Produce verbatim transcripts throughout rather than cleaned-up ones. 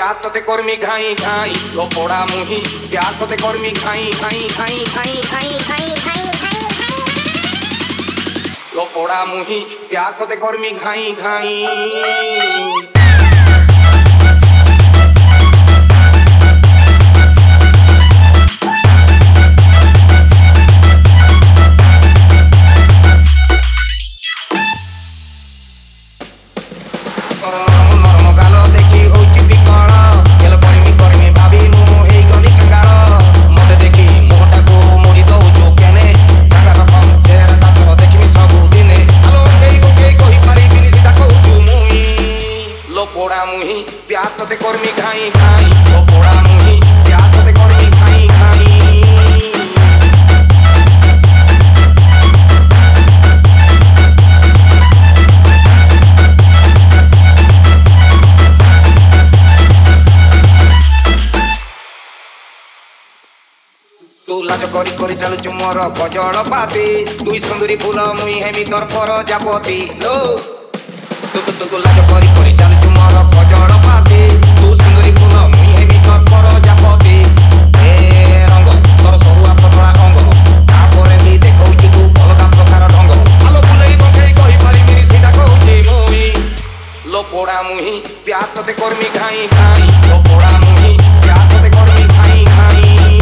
प्यार तोते कर्मी घाई घाई लो पोड़ा मुही प्यार तोते कर्मी घाई घाई घाई घाई घाई घाई घाई लो पोड़ा मुही प्यार तोते कर्मी घाई घाई पोड़ा मुही प्यार तोते कर्मी घाई घाई ओ पोड़ा मुही प्यार तोते कर्मी घाई घाई तू लाज करी करी चलुचु मोर गजल पाती दुई सुंदरी फूल मुई हेमी तोर प्रजापति लो तू तू तू लाज करी करी चलुचु मोर गजल पाती तू सुंदरी फूल मुई हेमी तोर प्रजापति ए रंग तोर सरुआ पतला अंग तापरे भी देखौची तू अलगा प्रकार ढंग आलो फुलई बंधई कहि पारि मिरी सीधा कहूची मुई लो पोड़ा मुही प्यार तोते कर्मी घाई घाई लो पोड़ा मुही प्यार तोते कर्मी घाई घाई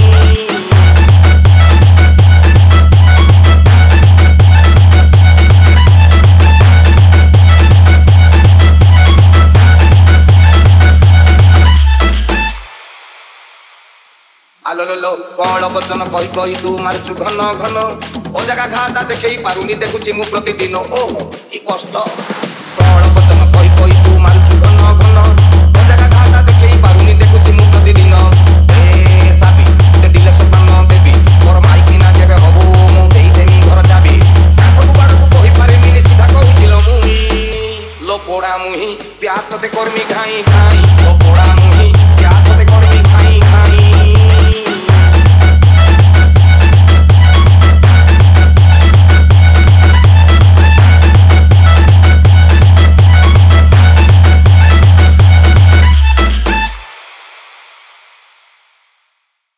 आलो लो लो कौन बचन कही कही तू मारुचु घन घन ओ जगह घाटा देखई पारुनी देखुची मु प्रतिदिन ओ ई कष्ट कौन बचन कही कही तू मारुचु घन घन